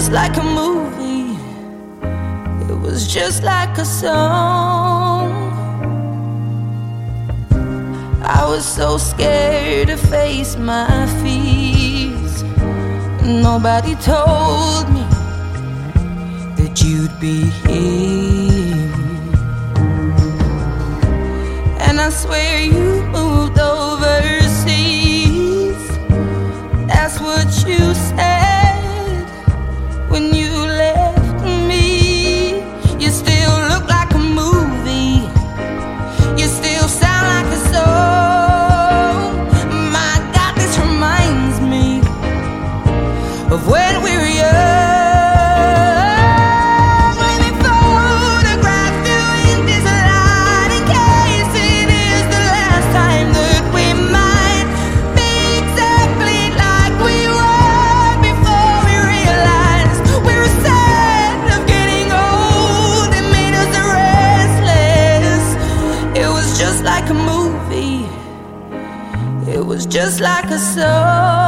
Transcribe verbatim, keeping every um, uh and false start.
just like a movie. It was just like a song. I was so scared to face my fears. Nobody told me that you'd be here. And I swear you moved overseas. That's what you said when you left me. You still look like a movie. You still sound like a song. My God, this reminds me of when we were young. Just like a movie, it was just like a song.